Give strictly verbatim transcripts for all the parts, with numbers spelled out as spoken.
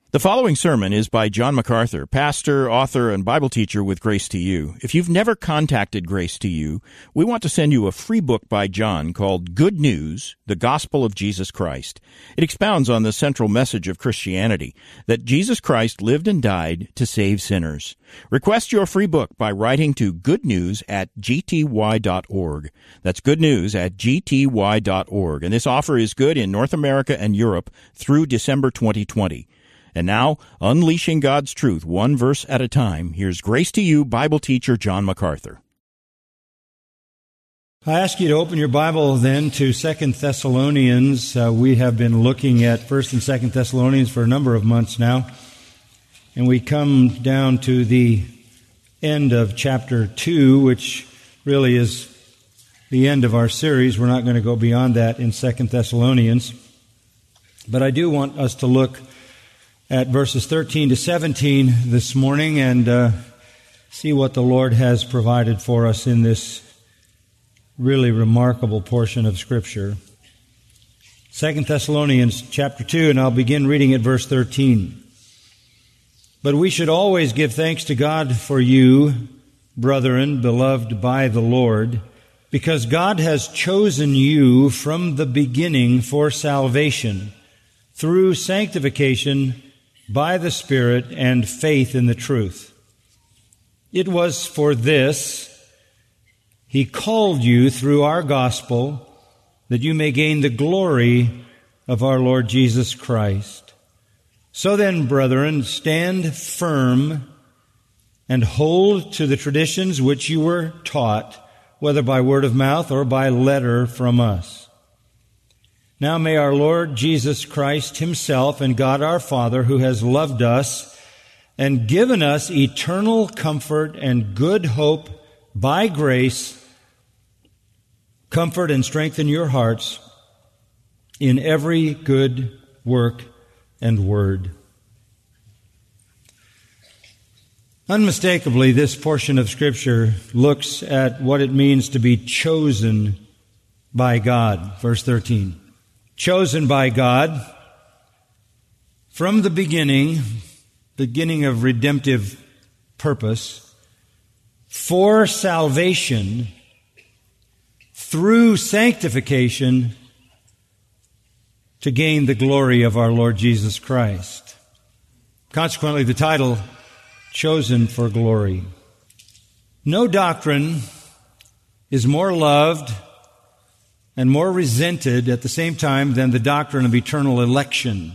The following sermon is by John MacArthur, pastor, author, and Bible teacher with Grace to You. If you've never contacted Grace to You, we want to send you a free book by John called Good News, the Gospel of Jesus Christ. It expounds on the central message of Christianity, that Jesus Christ lived and died to save sinners. Request your free book by writing to goodnews at g t y dot org. That's goodnews at g t y dot org. And this offer is good in North America and Europe through December twenty twenty. And now, unleashing God's truth one verse at a time, here's Grace to You Bible teacher John MacArthur. I ask you to open your Bible then to Second Thessalonians. Uh, we have been looking at First and Second Thessalonians for a number of months now. And we come down to the end of chapter two, which really is the end of our series. We're not going to go beyond that in Second Thessalonians. But I do want us to look at verses thirteen to seventeen this morning and uh, see what the Lord has provided for us in this really remarkable portion of Scripture. Second Thessalonians chapter two, and I'll begin reading at verse thirteen. But we should always give thanks to God for you, brethren, beloved by the Lord, because God has chosen you from the beginning for salvation, through sanctification by the Spirit and faith in the truth. It was for this He called you through our gospel, that you may gain the glory of our Lord Jesus Christ. So then, brethren, stand firm and hold to the traditions which you were taught, whether by word of mouth or by letter from us. Now may our Lord Jesus Christ Himself and God our Father, who has loved us and given us eternal comfort and good hope by grace, comfort and strengthen your hearts in every good work and word. Unmistakably, this portion of Scripture looks at what it means to be chosen by God. Verse thirteen. Chosen by God from the beginning, beginning of redemptive purpose, for salvation, through sanctification, to gain the glory of our Lord Jesus Christ. Consequently, the title, Chosen for Glory. No doctrine is more loved and more resented at the same time than the doctrine of eternal election,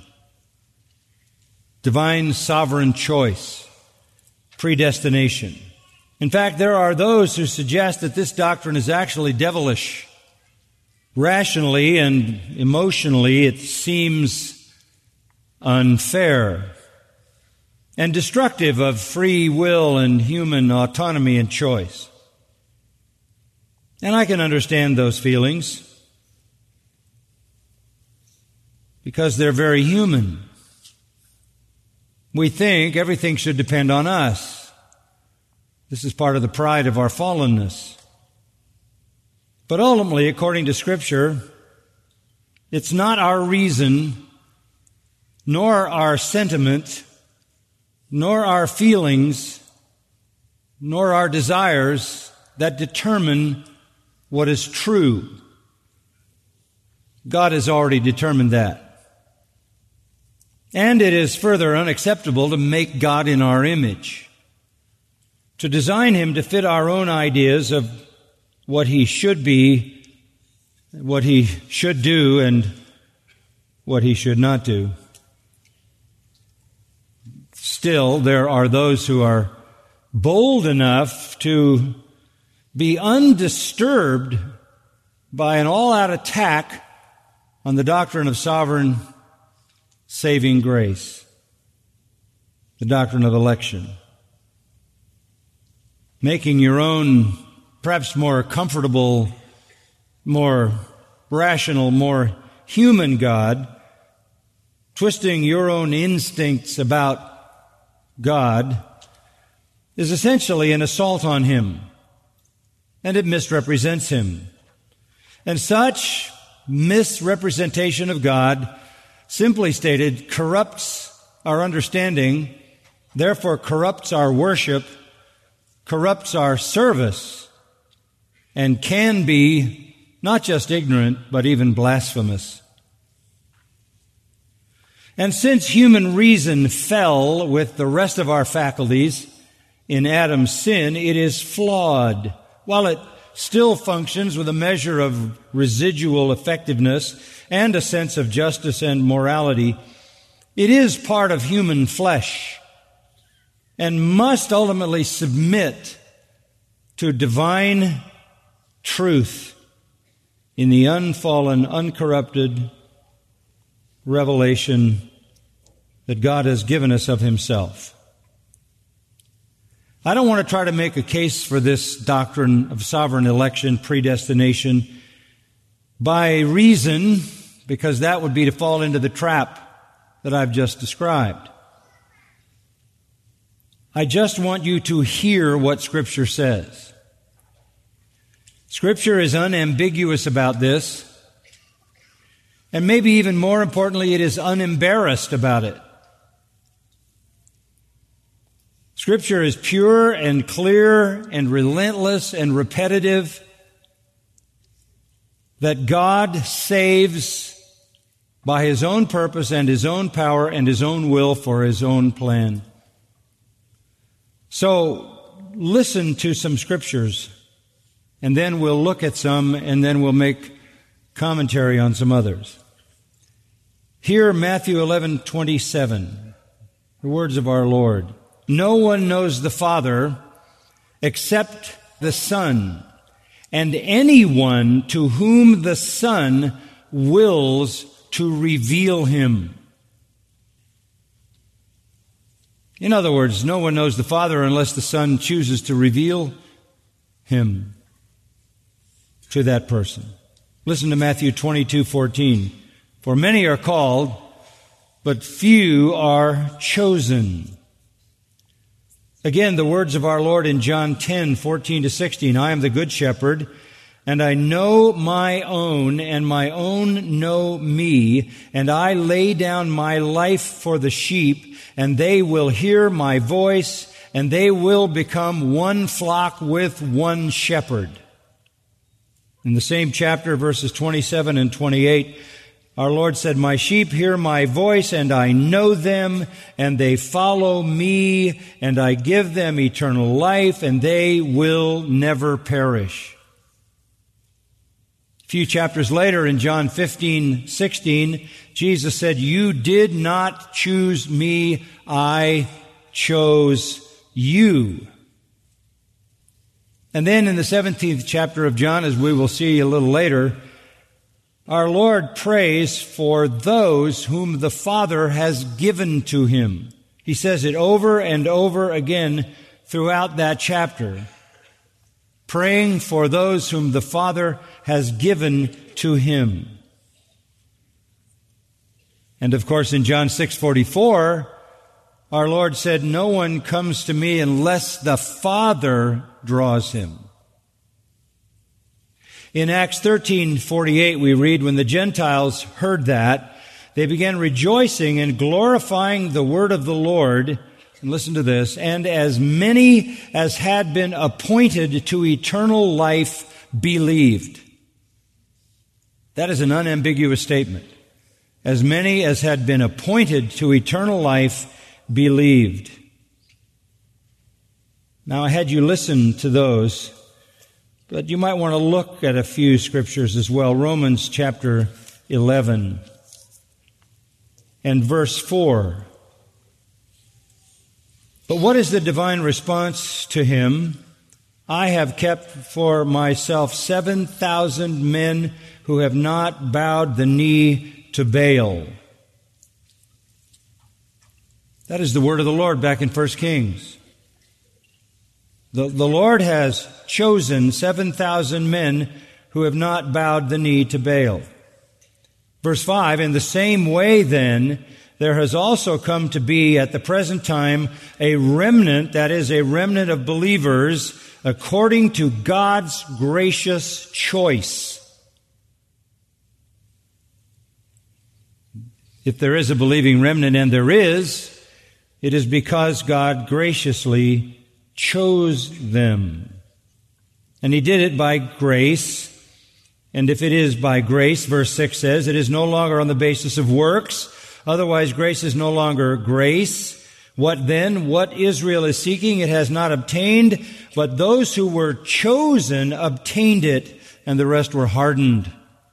divine sovereign choice, predestination. In fact, there are those who suggest that this doctrine is actually devilish. Rationally and emotionally, it seems unfair and destructive of free will and human autonomy and choice. And I can understand those feelings because they're very human. We think everything should depend on us. This is part of the pride of our fallenness. But ultimately, according to Scripture, it's not our reason, nor our sentiment, nor our feelings, nor our desires that determine what is true. God has already determined that. And it is further unacceptable to make God in our image, to design Him to fit our own ideas of what He should be, what He should do, and what He should not do. Still, there are those who are bold enough to be undisturbed by an all-out attack on the doctrine of sovereign saving grace, the doctrine of election. Making your own, perhaps more comfortable, more rational, more human God, twisting your own instincts about God, is essentially an assault on Him, and it misrepresents Him. And such misrepresentation of God, simply stated, corrupts our understanding, therefore corrupts our worship, corrupts our service, and can be not just ignorant, but even blasphemous. And since human reason fell with the rest of our faculties in Adam's sin, it is flawed. While it still functions with a measure of residual effectiveness and a sense of justice and morality, it is part of human flesh and must ultimately submit to divine truth in the unfallen, uncorrupted revelation that God has given us of Himself. I don't want to try to make a case for this doctrine of sovereign election, predestination, by reason, because that would be to fall into the trap that I've just described. I just want you to hear what Scripture says. Scripture is unambiguous about this, and maybe even more importantly, it is unembarrassed about it. Scripture is pure and clear and relentless and repetitive, that God saves by His own purpose and His own power and His own will for His own plan. So listen to some scriptures, and then we'll look at some, and then we'll make commentary on some others. Hear Matthew eleven twenty-seven, the words of our Lord. No one knows the Father except the Son, and anyone to whom the Son wills to reveal Him. In other words, no one knows the Father unless the Son chooses to reveal Him to that person. Listen to Matthew twenty-two fourteen. For many are called, but few are chosen. Again, the words of our Lord in John ten fourteen to sixteen. I am the good shepherd, and I know my own, and my own know me, and I lay down my life for the sheep, and they will hear my voice, and they will become one flock with one shepherd. In the same chapter, verses twenty-seven and twenty-eight, our Lord said, my sheep hear my voice, and I know them, and they follow me, and I give them eternal life, and they will never perish. A few chapters later, in John fifteen sixteen, Jesus said, you did not choose me, I chose you. And then in the seventeenth chapter of John, as we will see a little later, our Lord prays for those whom the Father has given to Him. He says it over and over again throughout that chapter, praying for those whom the Father has given to Him. And of course, in John six forty-four, our Lord said, no one comes to me unless the Father draws him. In Acts thirteen forty-eight, we read, when the Gentiles heard that, they began rejoicing and glorifying the word of the Lord. And listen to this, and as many as had been appointed to eternal life believed. That is an unambiguous statement. As many as had been appointed to eternal life believed. Now, I had you listen to those, but you might want to look at a few scriptures as well. Romans chapter eleven and verse four. But what is the divine response to him? I have kept for myself seven thousand men who have not bowed the knee to Baal. That is the word of the Lord back in First Kings. The, the Lord has chosen seven thousand men who have not bowed the knee to Baal. Verse five, in the same way then, there has also come to be at the present time a remnant, that is a remnant of believers, according to God's gracious choice. If there is a believing remnant, and there is, it is because God graciously chose them. And He did it by grace. And if it is by grace, verse six says, it is no longer on the basis of works. Otherwise, grace is no longer grace. What then? What Israel is seeking, it has not obtained, but those who were chosen obtained it, and the rest were hardened.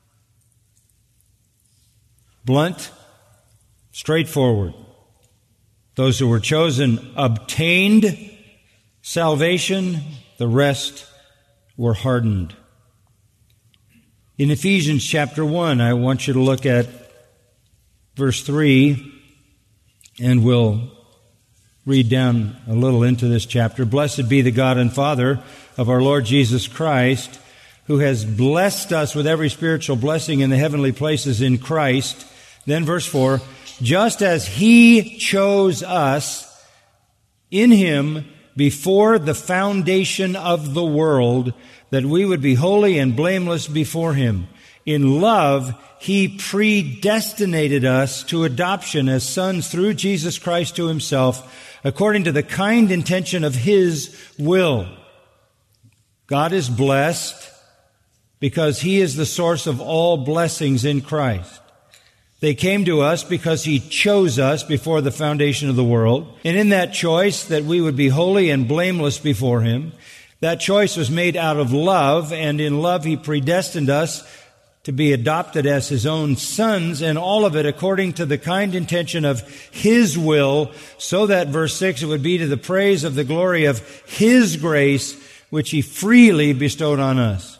Blunt, straightforward. Those who were chosen obtained salvation, the rest were hardened. In Ephesians chapter one, I want you to look at verse three, and we'll read down a little into this chapter. Blessed be the God and Father of our Lord Jesus Christ, who has blessed us with every spiritual blessing in the heavenly places in Christ. Then verse four, just as He chose us in Him before the foundation of the world, that we would be holy and blameless before Him. In love, He predestinated us to adoption as sons through Jesus Christ to Himself, according to the kind intention of His will. God is blessed because He is the source of all blessings in Christ. They came to us because He chose us before the foundation of the world. And in that choice, that we would be holy and blameless before Him, that choice was made out of love, and in love He predestined us to be adopted as His own sons, and all of it according to the kind intention of His will, so that, verse six, it would be to the praise of the glory of His grace, which He freely bestowed on us.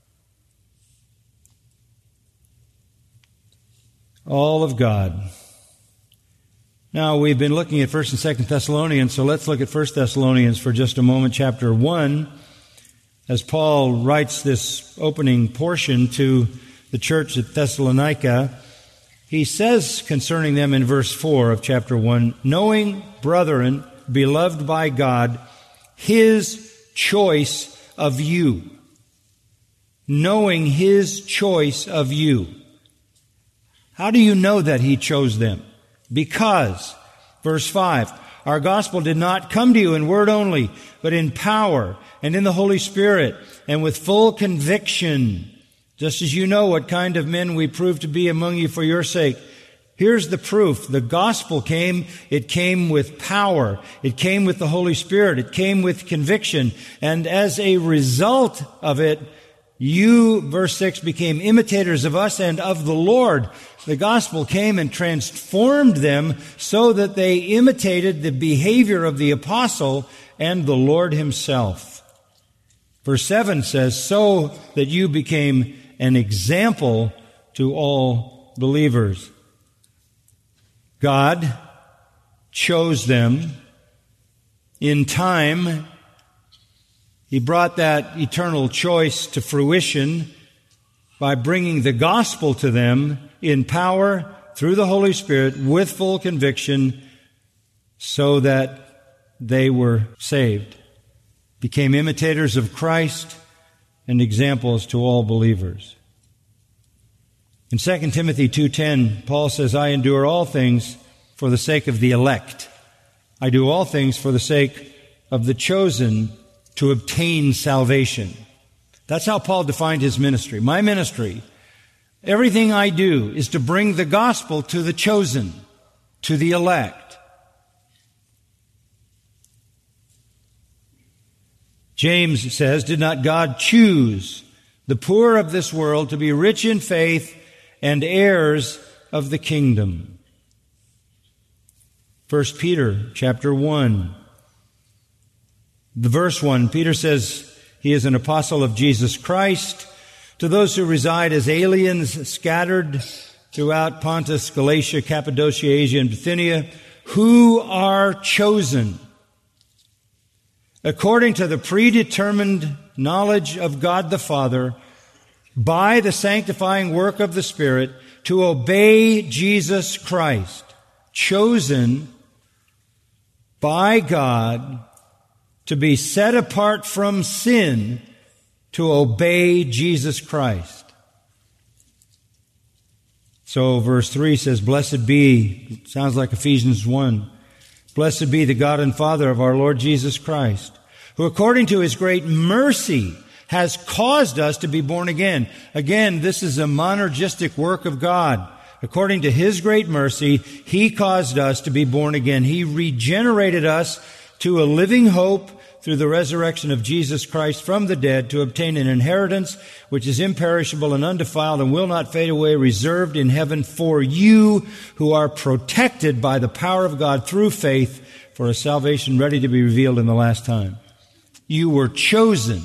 All of God. Now, we've been looking at First and Second Thessalonians, so let's look at First Thessalonians for just a moment, chapter one, as Paul writes this opening portion to the church at Thessalonica. He says concerning them in verse four of chapter one, knowing, brethren, beloved by God, His choice of you. Knowing His choice of you. How do you know that He chose them? Because, verse five, our gospel did not come to you in word only, but in power and in the Holy Spirit and with full conviction, just as you know what kind of men we proved to be among you for your sake. Here's the proof. The gospel came, it came with power. It came with the Holy Spirit. It came with conviction. And as a result of it, you, verse six, became imitators of us and of the Lord. The gospel came and transformed them so that they imitated the behavior of the apostle and the Lord Himself. Verse seven says, so that you became an example to all believers. God chose them in time. He brought that eternal choice to fruition by bringing the gospel to them in power through the Holy Spirit with full conviction so that they were saved, became imitators of Christ and examples to all believers. In Second Timothy two ten, Paul says, I endure all things for the sake of the elect. I do all things for the sake of the chosen to obtain salvation. That's how Paul defined his ministry. My ministry, everything I do is to bring the gospel to the chosen, to the elect. James says, did not God choose the poor of this world to be rich in faith and heirs of the kingdom? First Peter chapter one. The verse one, Peter says he is an apostle of Jesus Christ to those who reside as aliens scattered throughout Pontus, Galatia, Cappadocia, Asia, and Bithynia, who are chosen according to the predetermined knowledge of God the Father by the sanctifying work of the Spirit to obey Jesus Christ, chosen by God to be set apart from sin to obey Jesus Christ. So verse three says, blessed be, sounds like Ephesians one, Blessed be the God and Father of our Lord Jesus Christ, who according to His great mercy has caused us to be born again. Again, this is a monergistic work of God. According to His great mercy, He caused us to be born again. He regenerated us to a living hope through the resurrection of Jesus Christ from the dead, to obtain an inheritance which is imperishable and undefiled and will not fade away, reserved in heaven for you who are protected by the power of God through faith for a salvation ready to be revealed in the last time. You were chosen.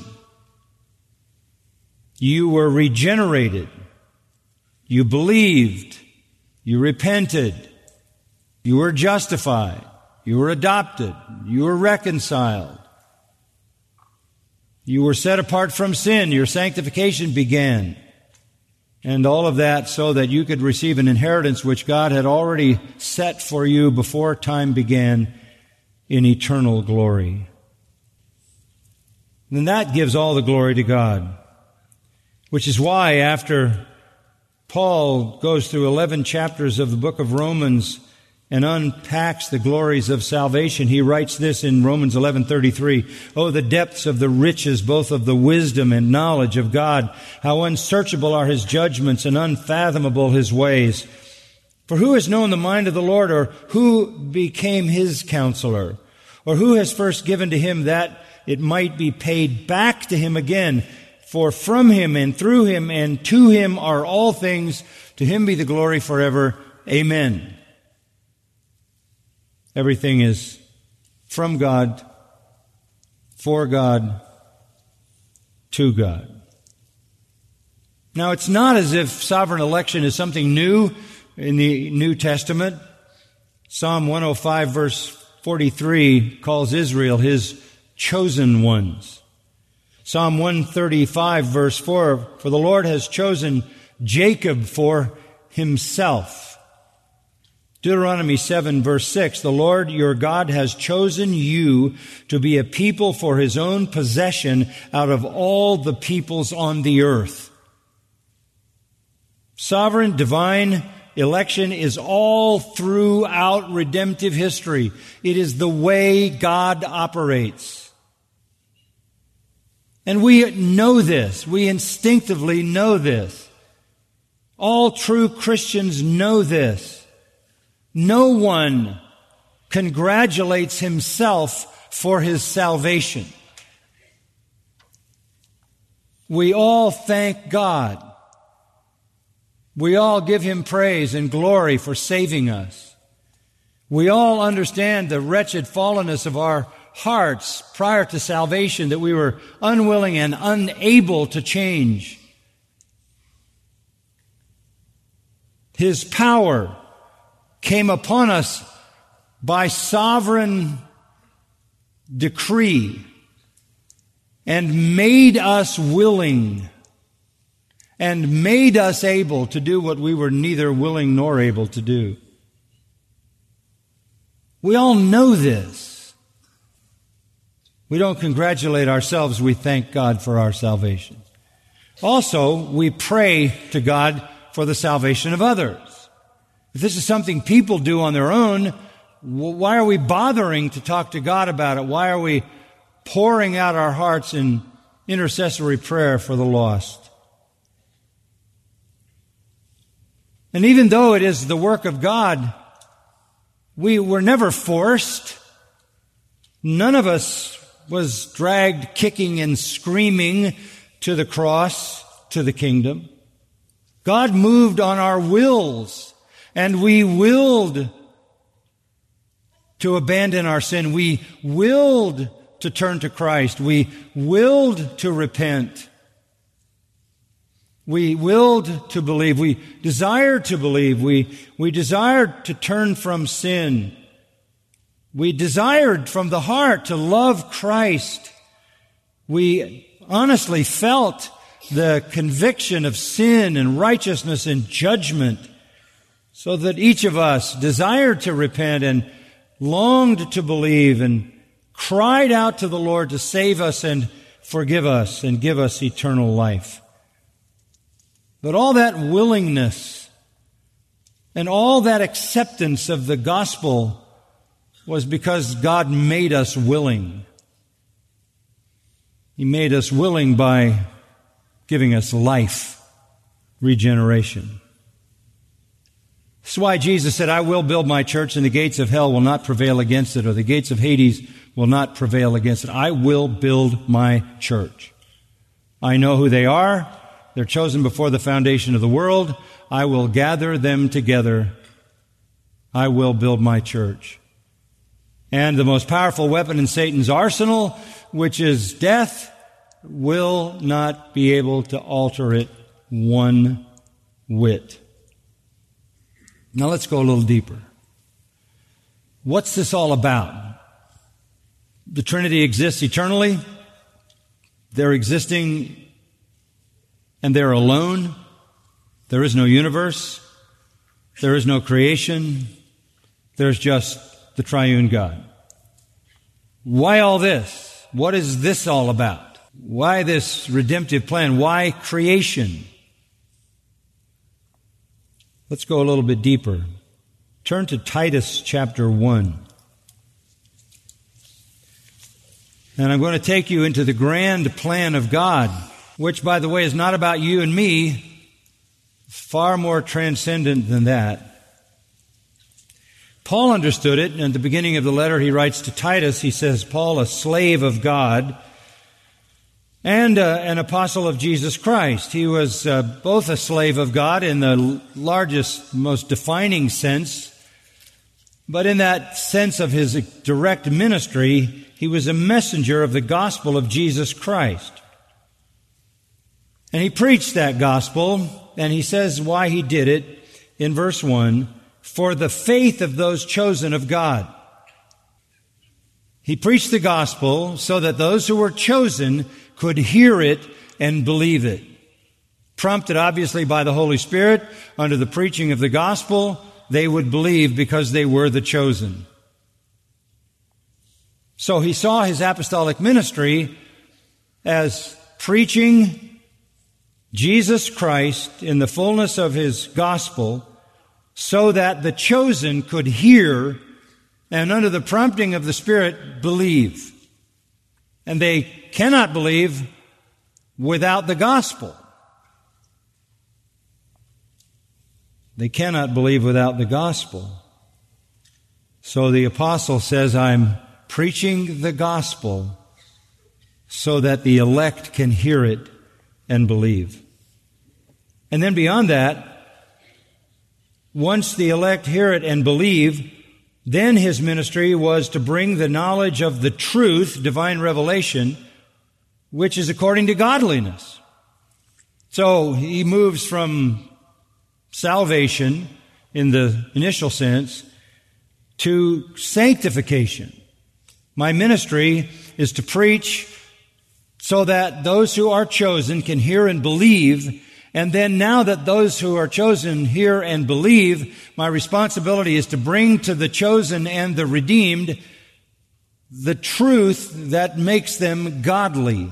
You were regenerated. You believed. You repented. You were justified. You were adopted. You were reconciled. You were set apart from sin. Your sanctification began. And all of that so that you could receive an inheritance which God had already set for you before time began in eternal glory. And that gives all the glory to God. Which is why after Paul goes through eleven chapters of the book of Romans and unpacks the glories of salvation, he writes this in Romans eleven thirty-three. Oh, the depths of the riches, both of the wisdom and knowledge of God. How unsearchable are His judgments and unfathomable His ways. For who has known the mind of the Lord, or who became His counselor? Or who has first given to Him that it might be paid back to Him again? For from Him and through Him and to Him are all things. To Him be the glory forever. Amen. Everything is from God, for God, to God. Now, it's not as if sovereign election is something new in the New Testament. Psalm one oh five, verse forty-three, calls Israel His chosen ones. Psalm one thirty-five, verse four, for the Lord has chosen Jacob for Himself. Deuteronomy seven, verse six, the Lord your God has chosen you to be a people for His own possession out of all the peoples on the earth. Sovereign, divine election is all throughout redemptive history. It is the way God operates. And we know this. We instinctively know this. All true Christians know this. No one congratulates himself for his salvation. We all thank God. We all give Him praise and glory for saving us. We all understand the wretched fallenness of our hearts prior to salvation, that we were unwilling and unable to change. His power came upon us by sovereign decree and made us willing and made us able to do what we were neither willing nor able to do. We all know this. We don't congratulate ourselves. We thank God for our salvation. Also, we pray to God for the salvation of others. If this is something people do on their own, why are we bothering to talk to God about it? Why are we pouring out our hearts in intercessory prayer for the lost? And even though it is the work of God, we were never forced. None of us was dragged kicking and screaming to the cross, to the kingdom. God moved on our wills. And we willed to abandon our sin. We willed to turn to Christ. We willed to repent. We willed to believe. We desired to believe. We, we desired to turn from sin. We desired from the heart to love Christ. We honestly felt the conviction of sin and righteousness and judgment, so that each of us desired to repent and longed to believe and cried out to the Lord to save us and forgive us and give us eternal life. But all that willingness and all that acceptance of the gospel was because God made us willing. He made us willing by giving us life, regeneration. That's why Jesus said, I will build my church, and the gates of hell will not prevail against it, or the gates of Hades will not prevail against it. I will build my church. I know who they are. They're chosen before the foundation of the world. I will gather them together. I will build my church. And the most powerful weapon in Satan's arsenal, which is death, will not be able to alter it one whit. Now let's go a little deeper. What's this all about? The Trinity exists eternally. They're existing and they're alone. There is no universe. There is no creation. There's just the triune God. Why all this? What is this all about? Why this redemptive plan? Why creation? Let's go a little bit deeper. Turn to Titus chapter one. And I'm going to take you into the grand plan of God, which, by the way, is not about you and me, far more transcendent than that. Paul understood it. At the beginning of the letter he writes to Titus, he says, Paul, a slave of God and uh, an apostle of Jesus Christ. He was uh, both a slave of God in the largest, most defining sense, but in that sense of his direct ministry, he was a messenger of the gospel of Jesus Christ. And he preached that gospel, and he says why he did it in verse one, for the faith of those chosen of God. He preached the gospel so that those who were chosen could hear it and believe it. Prompted obviously by the Holy Spirit, under the preaching of the gospel, they would believe because they were the chosen. So he saw his apostolic ministry as preaching Jesus Christ in the fullness of his gospel so that the chosen could hear and under the prompting of the Spirit believe. And they cannot believe without the gospel. They cannot believe without the gospel. So the apostle says, I'm preaching the gospel so that the elect can hear it and believe. And then beyond that, once the elect hear it and believe, then his ministry was to bring the knowledge of the truth, divine revelation, which is according to godliness. So he moves from salvation in the initial sense to sanctification. My ministry is to preach so that those who are chosen can hear and believe. And then now that those who are chosen hear and believe, my responsibility is to bring to the chosen and the redeemed the truth that makes them godly.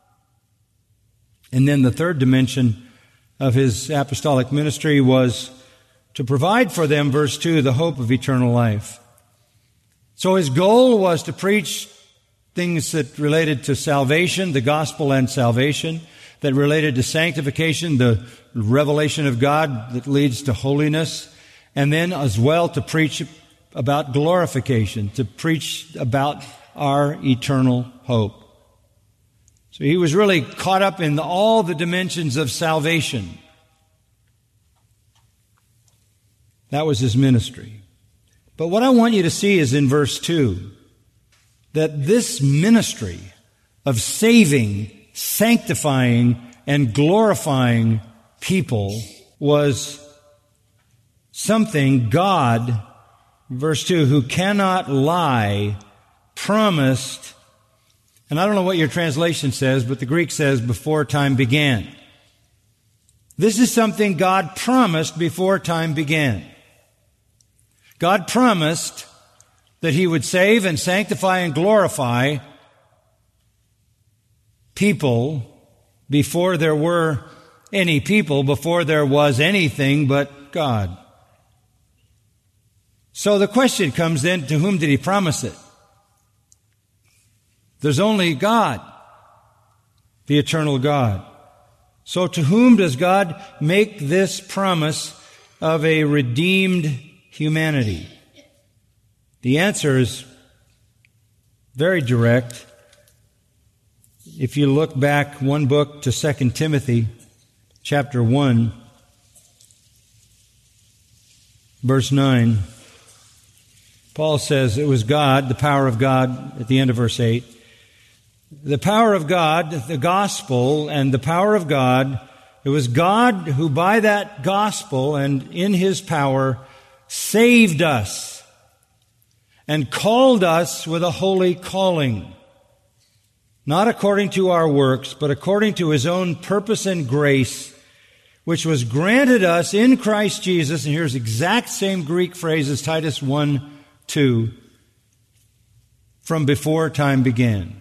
And then the third dimension of his apostolic ministry was to provide for them, verse two, the hope of eternal life. So his goal was to preach things that related to salvation, the gospel and salvation, that related to sanctification, the revelation of God that leads to holiness, and then as well to preach about glorification, to preach about our eternal hope. So he was really caught up in all the dimensions of salvation. That was his ministry. But what I want you to see is in verse two, that this ministry of saving, sanctifying, and glorifying people was something God, verse two, who cannot lie, promised. And I don't know what your translation says, but the Greek says before time began. This is something God promised before time began. God promised that He would save and sanctify and glorify people before there were any people, before there was anything but God. So the question comes then, to whom did he promise it? There's only God, the eternal God. So to whom does God make this promise of a redeemed humanity? The answer is very direct. If you look back one book to Second Timothy, chapter one, verse nine, Paul says it was God, the power of God, at the end of verse eight. The power of God, the gospel, and the power of God, it was God who by that gospel and in His power saved us and called us with a holy calling, not according to our works, but according to His own purpose and grace, which was granted us in Christ Jesus. And here's the exact same Greek phrase as Titus one two, from before time began.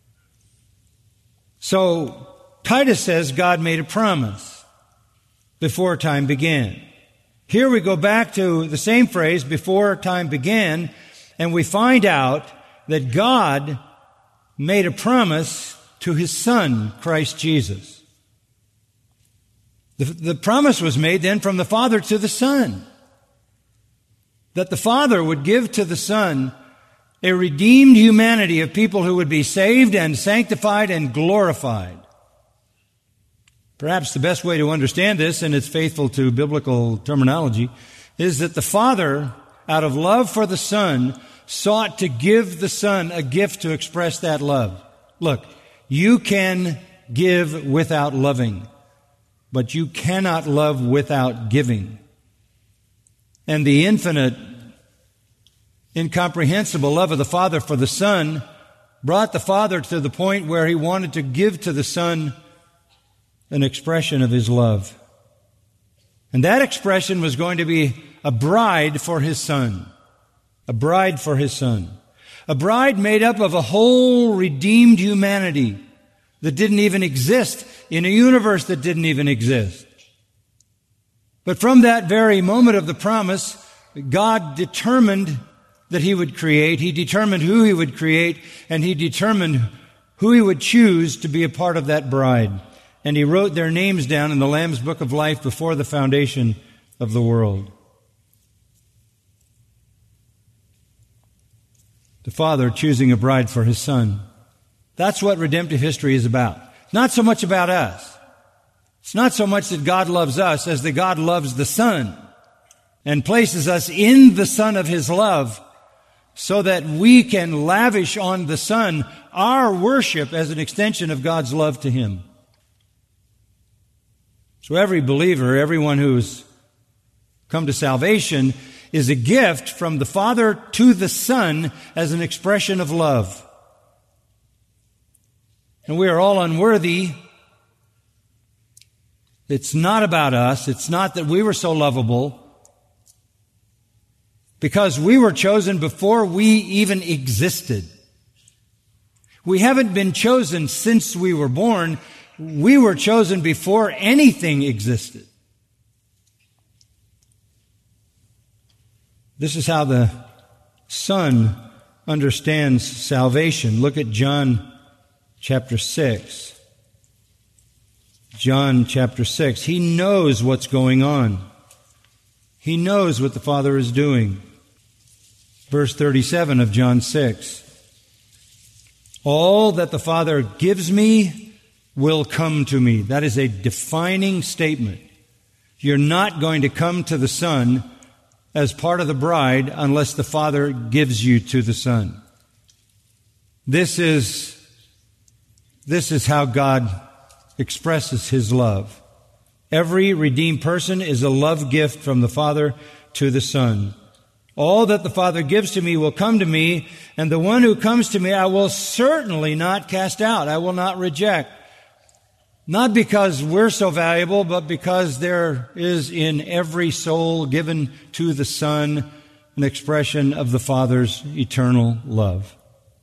So Titus says God made a promise before time began. Here we go back to the same phrase, before time began, and we find out that God made a promise to His Son, Christ Jesus. The, the promise was made then from the Father to the Son, that the Father would give to the Son a redeemed humanity of people who would be saved and sanctified and glorified. Perhaps the best way to understand this, and it's faithful to biblical terminology, is that the Father, out of love for the Son, sought to give the Son a gift to express that love. Look, you can give without loving, but you cannot love without giving. And the infinite, incomprehensible love of the Father for the Son brought the Father to the point where He wanted to give to the Son an expression of His love. And that expression was going to be a bride for His Son. A bride for His Son. A bride made up of a whole redeemed humanity that didn't even exist in a universe that didn't even exist. But from that very moment of the promise, God determined that He would create. He determined who He would create, and He determined who He would choose to be a part of that bride. And He wrote their names down in the Lamb's Book of Life before the foundation of the world. The Father choosing a bride for His Son. That's what redemptive history is about. Not so much about us. It's not so much that God loves us as that God loves the Son and places us in the Son of His love, so that we can lavish on the Son our worship as an extension of God's love to Him. So every believer, everyone who's come to salvation, is a gift from the Father to the Son as an expression of love. And we are all unworthy. It's not about us. It's not that we were so lovable, because we were chosen before we even existed. We haven't been chosen since we were born. We were chosen before anything existed. This is how the Son understands salvation. Look at John chapter six. John chapter six. He knows what's going on. He knows what the Father is doing. Verse thirty-seven of John six. All that the Father gives me will come to me. That is a defining statement. You're not going to come to the Son as part of the bride unless the Father gives you to the Son. This is, this is how God expresses His love. Every redeemed person is a love gift from the Father to the Son. All that the Father gives to me will come to me, and the one who comes to me I will certainly not cast out. I will not reject. Not because we're so valuable, but because there is in every soul given to the Son an expression of the Father's eternal love.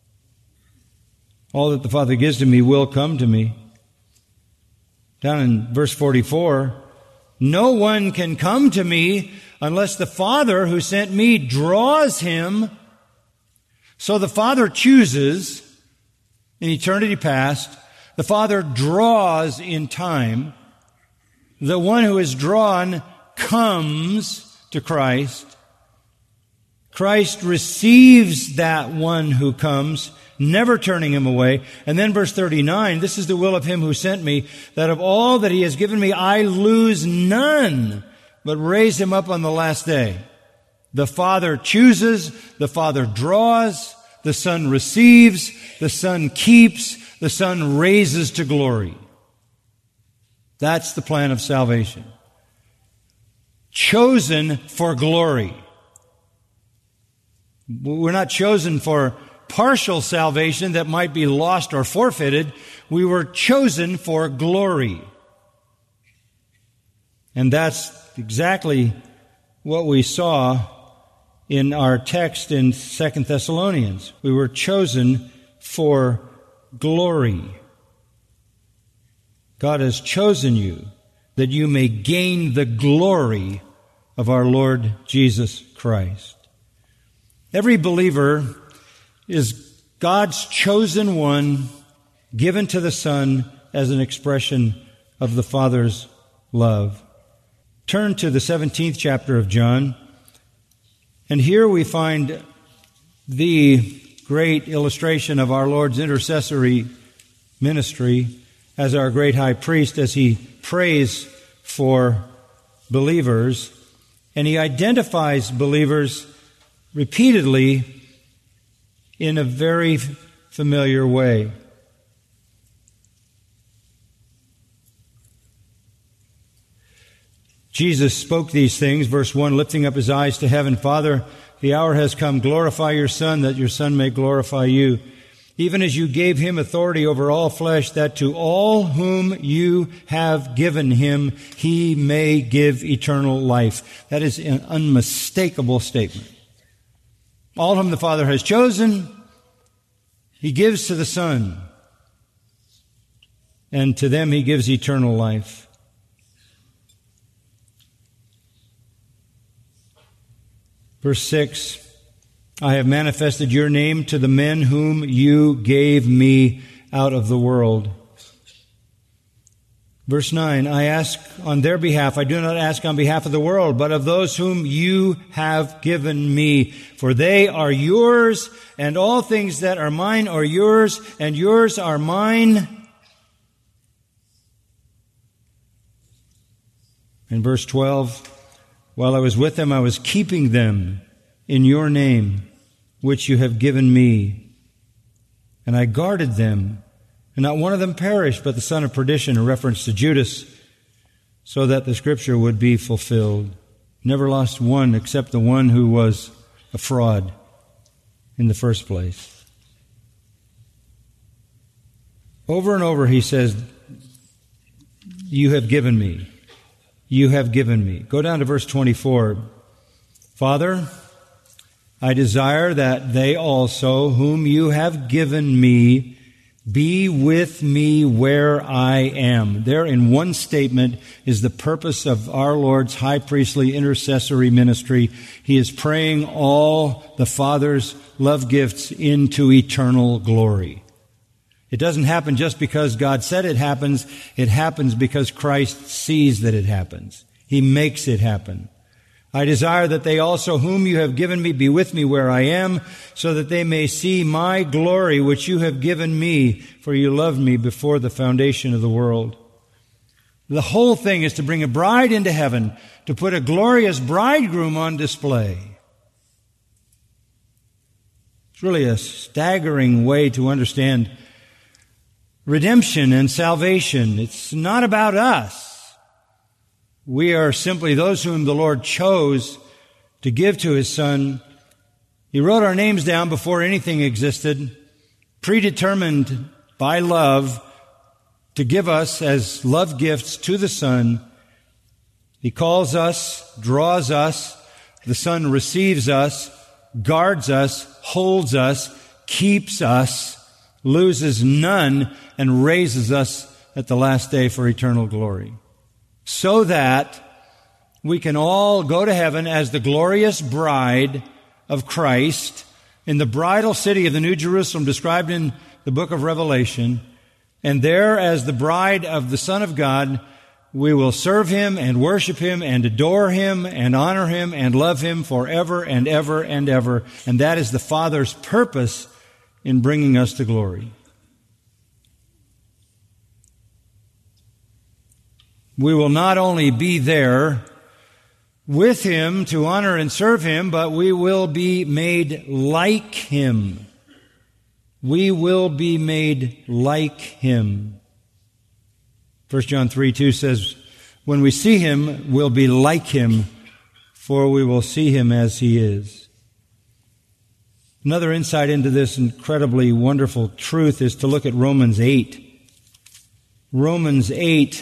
All that the Father gives to me will come to me. Down in verse forty-four, no one can come to me unless the Father who sent me draws him. So the Father chooses in eternity past. The Father draws in time. The one who is drawn comes to Christ. Christ receives that one who comes, never turning him away. And then verse thirty-nine, this is the will of him who sent me, that of all that he has given me, I lose none, but raise him up on the last day. The Father chooses, the Father draws, the Son receives, the Son keeps, the Son raises to glory. That's the plan of salvation. Chosen for glory. We're not chosen for partial salvation that might be lost or forfeited. We were chosen for glory. And that's exactly what we saw in our text in Second Thessalonians. We were chosen for glory. God has chosen you that you may gain the glory of our Lord Jesus Christ. Every believer is God's chosen one, given to the Son as an expression of the Father's love. Turn to the seventeenth chapter of John, and here we find the great illustration of our Lord's intercessory ministry as our great high priest, as he prays for believers, and he identifies believers repeatedly in a very familiar way. Jesus spoke these things, verse one, lifting up his eyes to heaven, Father, the hour has come, glorify your Son, that your Son may glorify you, even as you gave him authority over all flesh, that to all whom you have given him, he may give eternal life. That is an unmistakable statement. All whom the Father has chosen, he gives to the Son, and to them he gives eternal life. Verse six, I have manifested your name to the men whom you gave me out of the world. Verse nine, I ask on their behalf. I do not ask on behalf of the world, but of those whom you have given me. For they are yours, and all things that are mine are yours, and yours are mine. In verse twelve, while I was with them, I was keeping them in your name, which you have given me. And I guarded them. And not one of them perished, but the son of perdition, a reference to Judas, so that the scripture would be fulfilled. Never lost one except the one who was a fraud in the first place. Over and over he says, you have given me. You have given me. Go down to verse twenty-four. Father, I desire that they also, whom you have given me, be with me where I am. There in one statement is the purpose of our Lord's high priestly intercessory ministry. He is praying all the Father's love gifts into eternal glory. It doesn't happen just because God said it happens. It happens because Christ sees that it happens. He makes it happen. I desire that they also whom you have given me be with me where I am, so that they may see my glory which you have given me, for you loved me before the foundation of the world. The whole thing is to bring a bride into heaven, to put a glorious bridegroom on display. It's really a staggering way to understand redemption and salvation. It's not about us. We are simply those whom the Lord chose to give to His Son. He wrote our names down before anything existed, predetermined by love to give us as love gifts to the Son. He calls us, draws us, the Son receives us, guards us, holds us, keeps us, loses none, and raises us at the last day for eternal glory. So that we can all go to heaven as the glorious bride of Christ in the bridal city of the New Jerusalem described in the book of Revelation. And there, as the bride of the Son of God, we will serve Him and worship Him and adore Him and honor Him and love Him forever and ever and ever. And that is the Father's purpose in bringing us to glory. We will not only be there with Him to honor and serve Him, but we will be made like Him. We will be made like Him. First John three two says, when we see Him, we'll be like Him, for we will see Him as He is. Another insight into this incredibly wonderful truth is to look at Romans eight. Romans eight,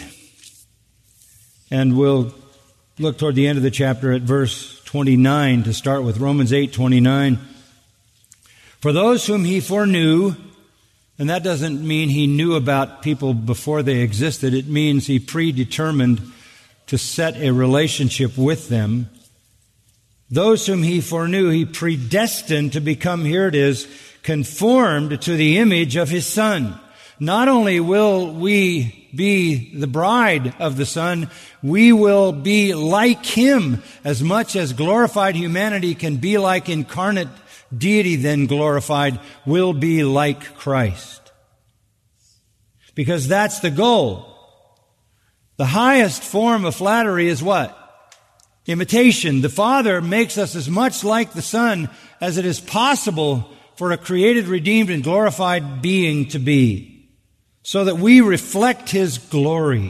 and we'll look toward the end of the chapter at verse twenty-nine to start with. Romans eight twenty-nine. For those whom He foreknew, and that doesn't mean He knew about people before they existed. It means He predetermined to set a relationship with them. Those whom He foreknew, He predestined to become, here it is, conformed to the image of His Son. Not only will we be the bride of the Son, we will be like Him as much as glorified humanity can be like incarnate deity, then glorified, will be like Christ. Because that's the goal. The highest form of flattery is what? Imitation. The Father makes us as much like the Son as it is possible for a created, redeemed, and glorified being to be, so that we reflect His glory.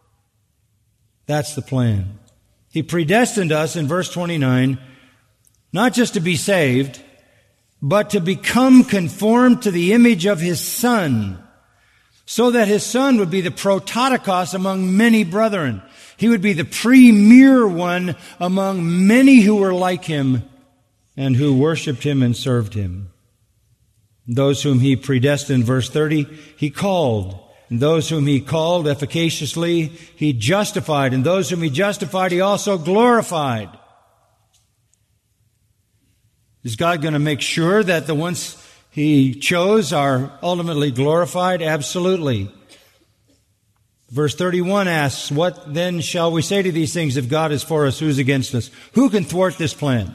That's the plan. He predestined us, in verse twenty-nine, not just to be saved, but to become conformed to the image of His Son, so that His Son would be the prototokos among many brethren. He would be the premier one among many who were like Him and who worshiped Him and served Him. Those whom He predestined, verse thirty, He called. And those whom He called efficaciously, He justified. And those whom He justified, He also glorified. Is God going to make sure that the ones He chose are ultimately glorified? Absolutely. Verse thirty-one asks, what then shall we say to these things? If God is for us, who's against us? Who can thwart this plan?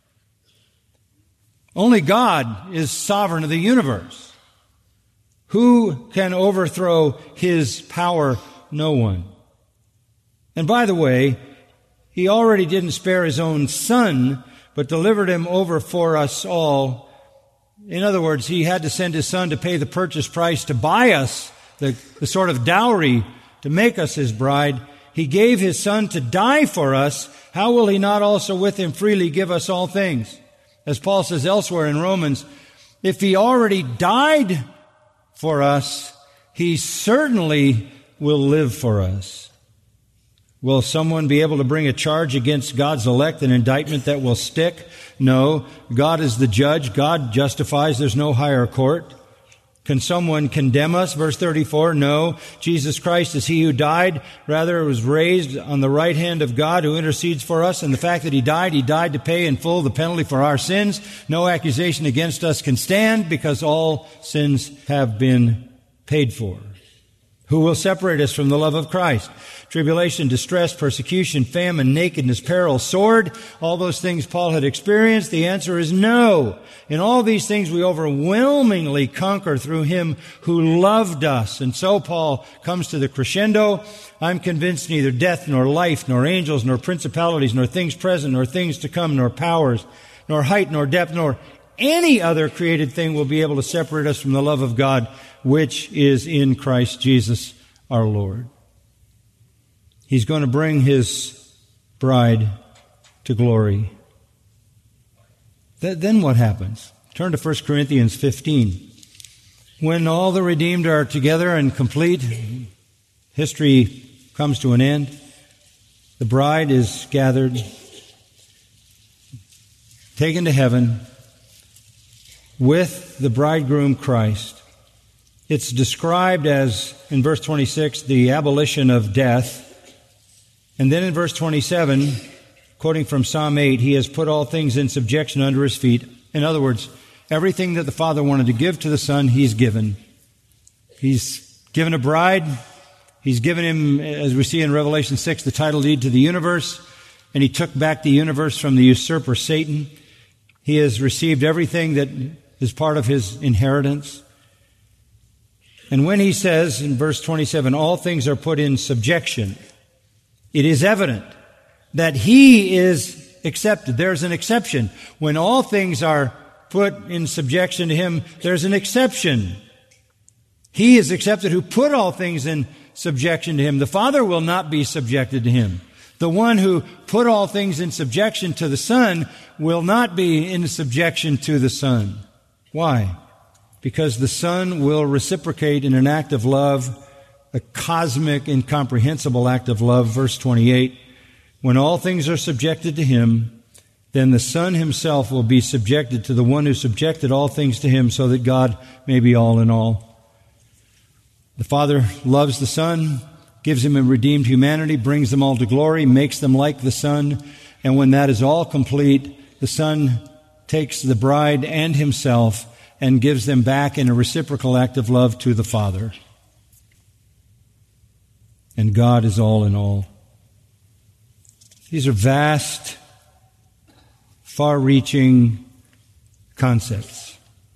Only God is sovereign of the universe. Who can overthrow His power? No one. And by the way, He already didn't spare His own Son, but delivered Him over for us all. In other words, He had to send His Son to pay the purchase price to buy us, the, the sort of dowry to make us His bride. He gave His Son to die for us. How will He not also with Him freely give us all things? As Paul says elsewhere in Romans, if He already died for us, He certainly will live for us. Will someone be able to bring a charge against God's elect, an indictment that will stick? No. God is the judge. God justifies. There's no higher court. Can someone condemn us? Verse thirty-four, no. Jesus Christ is He who died. Rather, it was raised on the right hand of God who intercedes for us. And the fact that He died, He died to pay in full the penalty for our sins. No accusation against us can stand because all sins have been paid for. Who will separate us from the love of Christ? Tribulation, distress, persecution, famine, nakedness, peril, sword, all those things Paul had experienced. The answer is no. In all these things we overwhelmingly conquer through Him who loved us. And so Paul comes to the crescendo. I'm convinced neither death nor life, nor angels, nor principalities, nor things present, nor things to come, nor powers, nor height, nor depth, nor any other created thing will be able to separate us from the love of God, which is in Christ Jesus our Lord. He's going to bring His bride to glory. Th- then what happens? Turn to First Corinthians fifteen. When all the redeemed are together and complete, history comes to an end. The bride is gathered, taken to heaven with the bridegroom Christ. It's described as, in verse twenty-six, the abolition of death. And then in verse twenty-seven, quoting from Psalm eight, He has put all things in subjection under His feet. In other words, everything that the Father wanted to give to the Son, He's given. He's given a bride. He's given Him, as we see in Revelation six, the title deed to the universe. And He took back the universe from the usurper Satan. He has received everything that is part of His inheritance. And when He says in verse twenty-seven, all things are put in subjection, it is evident that He is accepted. There's an exception. When all things are put in subjection to Him, there's an exception. He is accepted who put all things in subjection to Him. The Father will not be subjected to Him. The one who put all things in subjection to the Son will not be in subjection to the Son. Why? Because the Son will reciprocate in an act of love, a cosmic, incomprehensible act of love. Verse twenty-eight, when all things are subjected to Him, then the Son Himself will be subjected to the one who subjected all things to Him, so that God may be all in all. The Father loves the Son, gives Him a redeemed humanity, brings them all to glory, makes them like the Son, and when that is all complete, the Son takes the bride and Himself and gives them back in a reciprocal act of love to the Father. And God is all in all. These are vast, far-reaching concepts.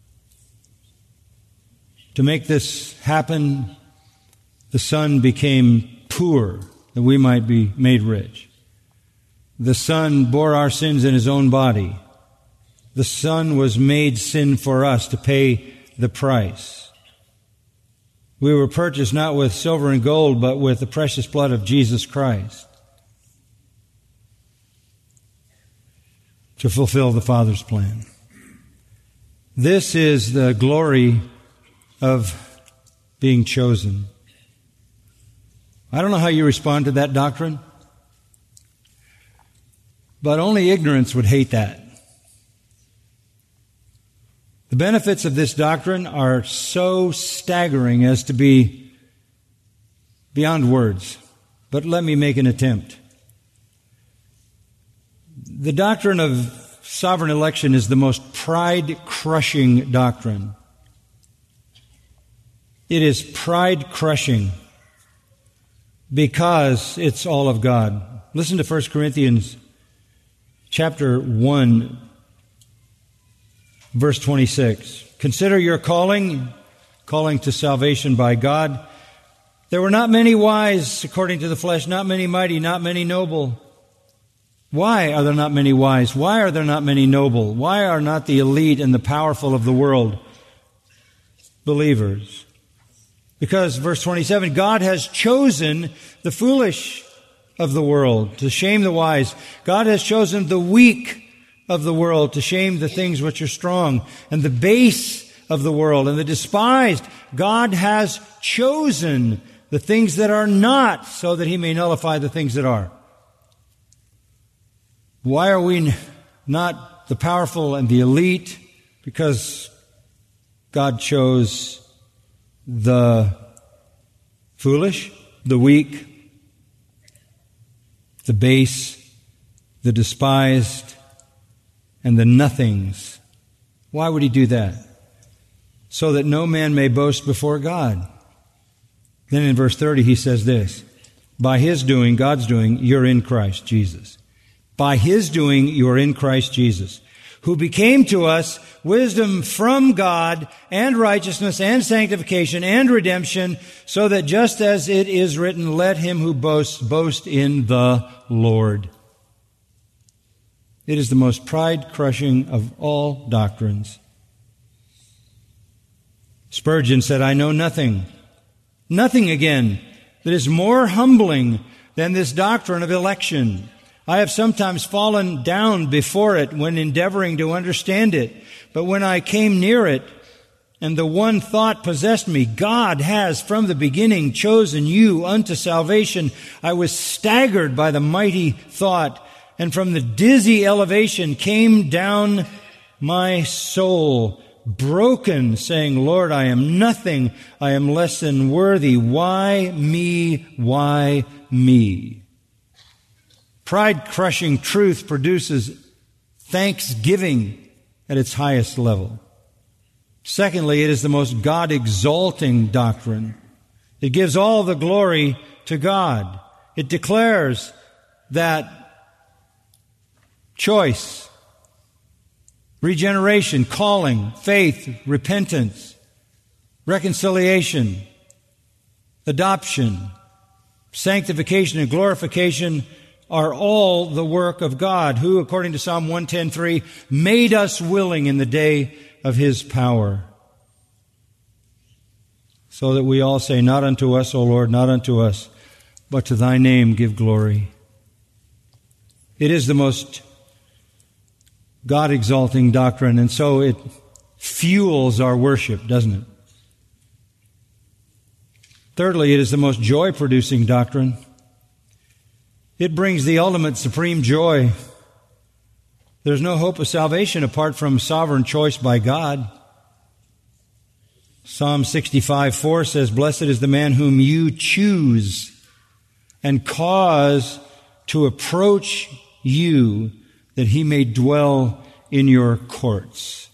To make this happen, the Son became poor that we might be made rich. The Son bore our sins in His own body. The Son was made sin for us to pay the price. We were purchased not with silver and gold, but with the precious blood of Jesus Christ, to fulfill the Father's plan. This is the glory of being chosen. I don't know how you respond to that doctrine, but only ignorance would hate that. The benefits of this doctrine are so staggering as to be beyond words, but let me make an attempt. The doctrine of sovereign election is the most pride-crushing doctrine. It is pride-crushing because it's all of God. Listen to First Corinthians chapter one, verse twenty-six. Consider your calling, calling to salvation by God. There were not many wise according to the flesh, not many mighty, not many noble. Why are there not many wise? Why are there not many noble? Why are not the elite and the powerful of the world believers? Because, verse twenty-seven, God has chosen the foolish of the world to shame the wise. God has chosen the weak of the world to shame the things which are strong, and the base of the world and the despised. God has chosen the things that are not, so that He may nullify the things that are. Why are we not the powerful and the elite? Because God chose the foolish, the weak, the base, the despised, and the nothings. Why would He do that? So that no man may boast before God. Then in verse thirty He says this, by His doing, God's doing, you're in Christ Jesus. By His doing, you are in Christ Jesus, who became to us wisdom from God and righteousness and sanctification and redemption, so that just as it is written, let him who boasts boast in the Lord. It is the most pride-crushing of all doctrines. Spurgeon said, I know nothing, nothing again, that is more humbling than this doctrine of election. I have sometimes fallen down before it when endeavoring to understand it. But when I came near it, and the one thought possessed me, God has from the beginning chosen you unto salvation, I was staggered by the mighty thought, and from the dizzy elevation came down my soul, broken, saying, Lord, I am nothing, I am less than worthy. Why me? Why me? Pride-crushing truth produces thanksgiving at its highest level. Secondly, it is the most God-exalting doctrine. It gives all the glory to God. It declares that choice, regeneration, calling, faith, repentance, reconciliation, adoption, sanctification, and glorification are all the work of God, who, according to Psalm one ten three, made us willing in the day of His power. So that we all say, not unto us, O Lord, not unto us, but to Thy name give glory. It is the most God-exalting doctrine, and so it fuels our worship, doesn't it? Thirdly, it is the most joy-producing doctrine. It brings the ultimate supreme joy. There's no hope of salvation apart from sovereign choice by God. Psalm sixty-five four says, "Blessed is the man whom you choose and cause to approach you, that he may dwell in your courts."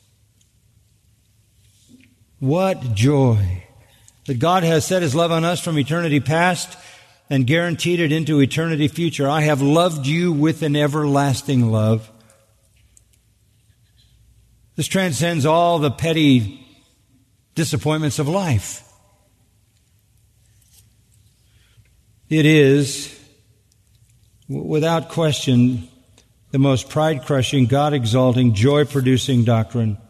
What joy that God has set His love on us from eternity past and guaranteed it into eternity future. I have loved you with an everlasting love. This transcends all the petty disappointments of life. It is, without question, the most pride-crushing, God-exalting, joy-producing doctrine.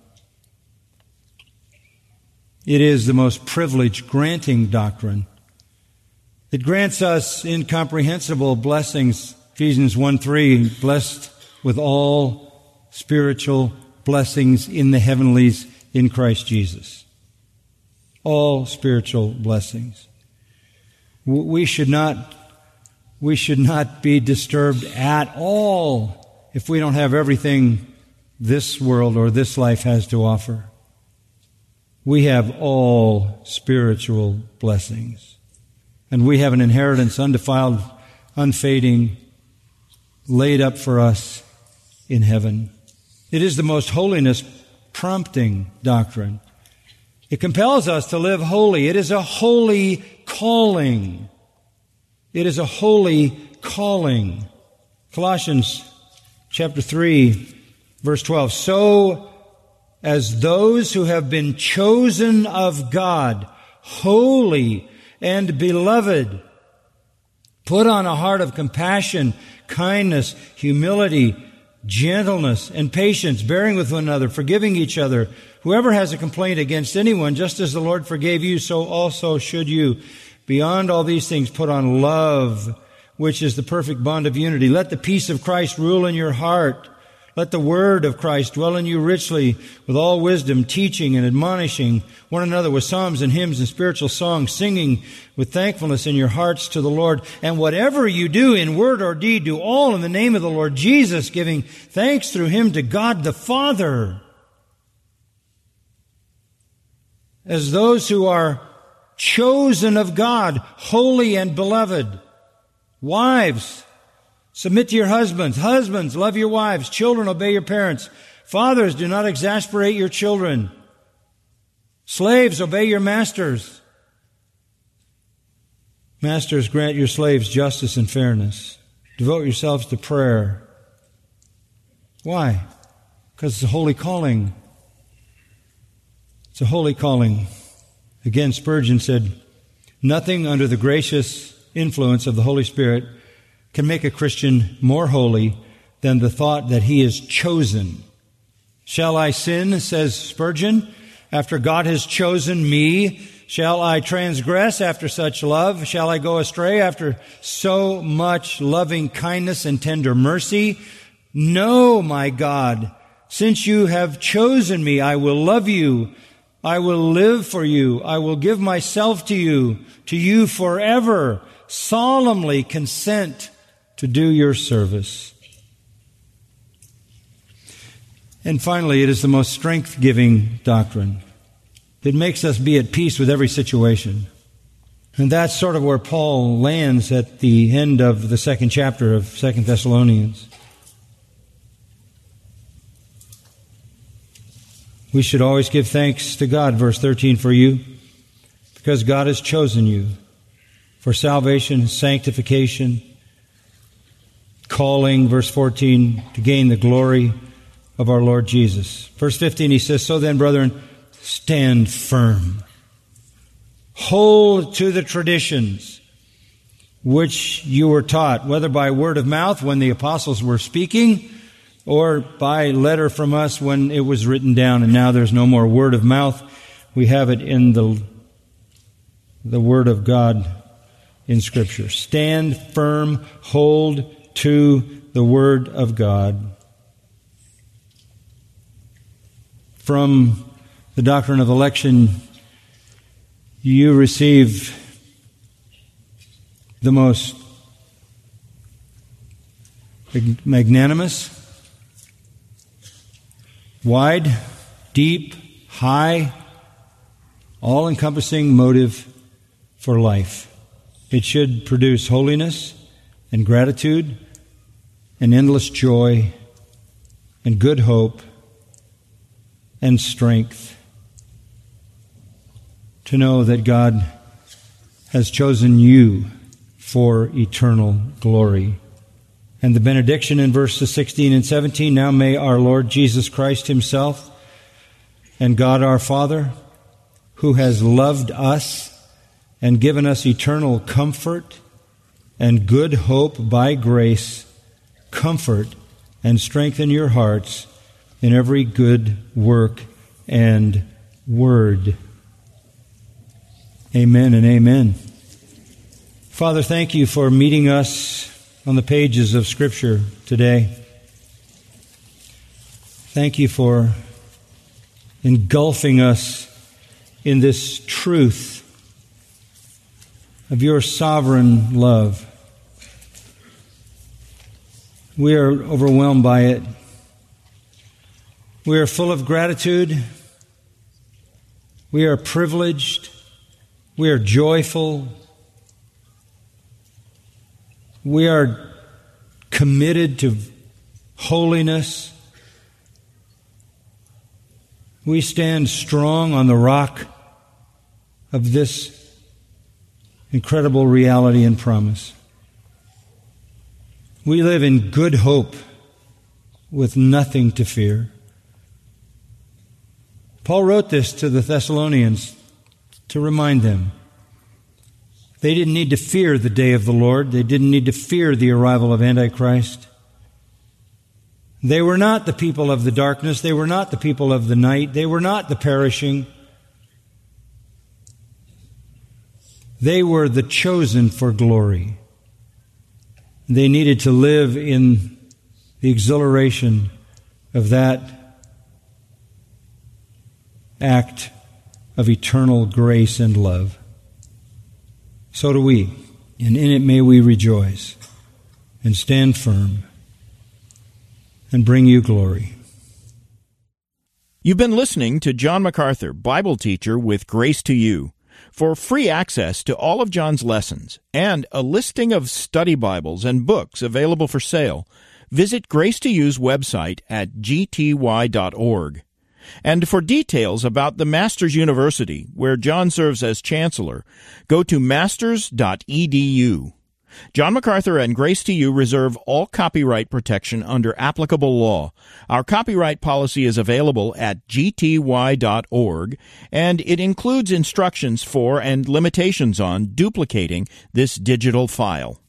It is the most privilege-granting doctrine. It grants us incomprehensible blessings. Ephesians one three, blessed with all spiritual blessings in the heavenlies in Christ Jesus. All spiritual blessings. We should not, we should not be disturbed at all if we don't have everything this world or this life has to offer. We have all spiritual blessings. And we have an inheritance undefiled, unfading, laid up for us in heaven. It is the most holiness-prompting doctrine. It compels us to live holy. It is a holy calling. It is a holy calling. Colossians chapter three, verse twelve. So as those who have been chosen of God, holy and beloved, put on a heart of compassion, kindness, humility, gentleness, and patience, bearing with one another, forgiving each other. Whoever has a complaint against anyone, just as the Lord forgave you, so also should you. Beyond all these things, put on love, which is the perfect bond of unity. Let the peace of Christ rule in your heart. Let the word of Christ dwell in you richly, with all wisdom, teaching and admonishing one another with psalms and hymns and spiritual songs, singing with thankfulness in your hearts to the Lord. And whatever you do in word or deed, do all in the name of the Lord Jesus, giving thanks through Him to God the Father. As those who are chosen of God, holy and beloved. Wives, submit to your husbands. Husbands, love your wives. Children, obey your parents. Fathers, do not exasperate your children. Slaves, obey your masters. Masters, grant your slaves justice and fairness. Devote yourselves to prayer. Why? Because it's a holy calling. It's a holy calling. Again, Spurgeon said, nothing under the gracious influence of the Holy Spirit can make a Christian more holy than the thought that he is chosen. Shall I sin, says Spurgeon, after God has chosen me? Shall I transgress after such love? Shall I go astray after so much loving kindness and tender mercy? No, my God, since you have chosen me, I will love you. I will live for you. I will give myself to you, to you forever. Solemnly consent to do your service. And finally, it is the most strength-giving doctrine. It makes us be at peace with every situation. And that's sort of where Paul lands at the end of the second chapter of Second Thessalonians. We should always give thanks to God, verse thirteen, for you, because God has chosen you for salvation, sanctification, calling, verse fourteen, to gain the glory of our Lord Jesus. Verse fifteen, he says, so then, brethren, stand firm. Hold to the traditions which you were taught, whether by word of mouth when the apostles were speaking, or by letter from us when it was written down. And now there's no more word of mouth. We have it in the, the Word of God in Scripture. Stand firm, hold to the Word of God. From the doctrine of election, you receive the most magnanimous, wide, deep, high, all-encompassing motive for life. It should produce holiness and gratitude and endless joy and good hope and strength to know that God has chosen you for eternal glory. And the benediction in verses sixteen and seventeen, now may our Lord Jesus Christ himself and God our Father, who has loved us and given us eternal comfort and good hope by grace, comfort and strengthen your hearts in every good work and word. Amen and amen. Father, thank you for meeting us on the pages of Scripture today. Thank you for engulfing us in this truth of your sovereign love. We are overwhelmed by it. We are full of gratitude. We are privileged. We are joyful. We are committed to holiness. We stand strong on the rock of this incredible reality and promise. We live in good hope with nothing to fear. Paul wrote this to the Thessalonians to remind them. They didn't need to fear the day of the Lord. They didn't need to fear the arrival of Antichrist. They were not the people of the darkness. They were not the people of the night. They were not the perishing. They were the chosen for glory. They needed to live in the exhilaration of that act of eternal grace and love. So do we, and in it may we rejoice and stand firm and bring you glory. You've been listening to John MacArthur, Bible teacher with Grace to You. For free access to all of John's lessons and a listing of study Bibles and books available for sale, visit Grace to You's website at g t y dot org. And for details about the Masters University, where John serves as chancellor, go to masters dot e d u. John MacArthur and Grace to You reserve all copyright protection under applicable law. Our copyright policy is available at g t y dot org, and it includes instructions for and limitations on duplicating this digital file.